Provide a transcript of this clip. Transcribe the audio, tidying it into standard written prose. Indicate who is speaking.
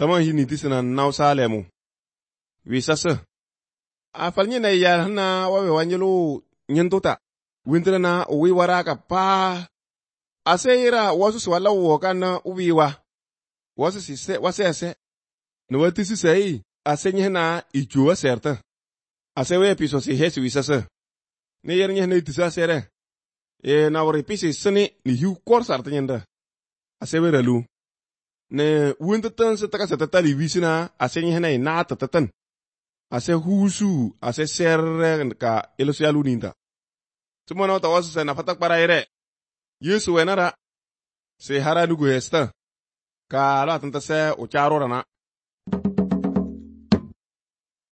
Speaker 1: tama hini tisina naw Salemu. Wisasa. Afalnya na yar na wawe wanjelo nyentuta. Wintra na uwi waraka pa. Aseyira wasu swala woka na uwiwa. Wasu sise wasese. Nuwati sisei. Asenye na ijuwa serta. Asewe piso si hesi wisasa. Ne yer nye na itisa sere. Na wari pisi sini ni hiu kor sarta nyenda. Asewe ralu. Ne wintatan se taka se tatali wisina asenye na ina tatatan. Ase husu ase serre ka elosialu ninta. Sumona tawasu se na fatak para ere. Yesu wenara se hara nugu hesta. Ka la tanta se ucharo rana.